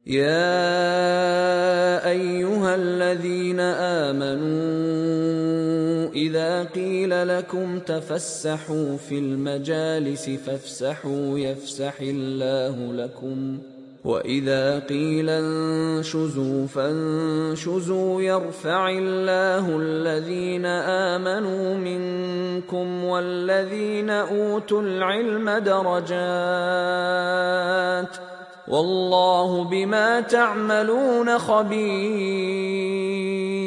يا أيها الذين آمنوا إذا قيل لكم تفسحوا في المجالس فافسحوا يفسح الله لكم، وإذا قيل انشزوا فانشزوا يرفع الله الذين آمنوا منكم والذين أوتوا العلم درجات، والله بما تعملون خبير.